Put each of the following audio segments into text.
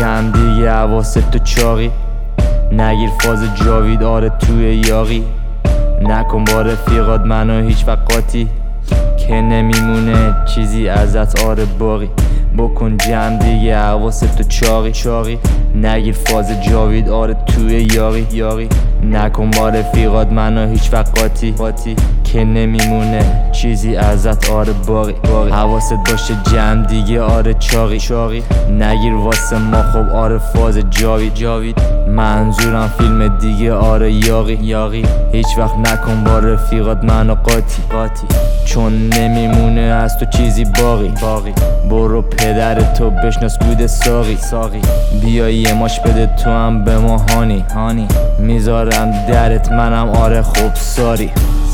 جمع دیگه حواست تو چاقی، نگیر فاز جاوید آره توی یاقی، نکن با رفیقات منو هیچ وقاتی که نمیمونه چیزی ازت آره باقی. بکن جمع دیگه حواست تو چاقی، نگیر فاز جاوید آره توی یاقی، نکن با رفیقات منو هیچ وقاتی که نمیمونه چیزی ازت آره باقی. حواست باشه جمع دیگه آره چاقی، نگیر واسه ما خب آره فاز جاوید، منظورم فیلم دیگه آره یاقی، هیچ وقت نکن با رفیقات منو قاطی چون نمیمونه از تو چیزی باقی. برو پدر تو بشناس بوده ساقی، بیا یه ماش بده تو هم به ما هانی، میذارم درت منم آره خوب ساری.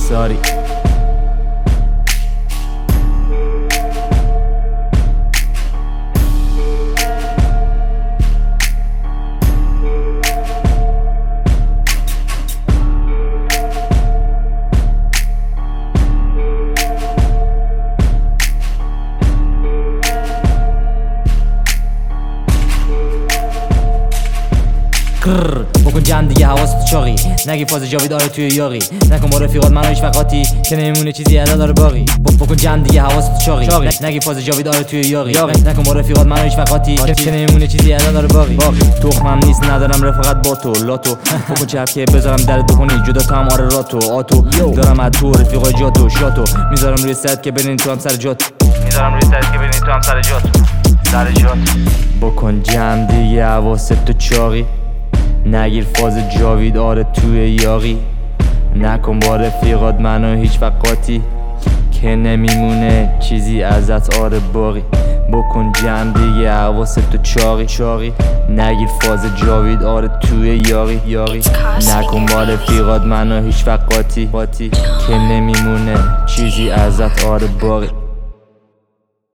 بکن جمع دیگه حواست چاقی، نگی فاز جاوید آره توی یاقی، نکن با رفیقات منو هیچ وقاتی که نمیمونه چیزی ازت داره باقی. بکن جمع دیگه حواست چاقی، نگی فاز جاوید آره توی یاقی، نکن با رفیقات منو هیچ وقاتی که نمیمونه چیزی ازت داره باقی. تخمم نیست ندارم رفاقت با تو لاتو، بکن چپ که بذارم درت بخونی جدا تو هم آره راتو آتو، دارم از تو رفیقای جاتو شاتو، میذارم روی سرت که ببینی تو هم سر جات، بکن جمع دیگه حواست تو چاقی، نگیر فاز جاوید آره توی یاقی، نکن با رفیقات منو هیچ وقاتی که نمیمونه چیزی ازت آره باقی. بکن جمع دیگه حواست تو چاقی، نگیر فاز جاوید آره توی یاقی، نکن با رفیقات منو هیچ وقاتی که نمیمونه چیزی ازت آره باقی.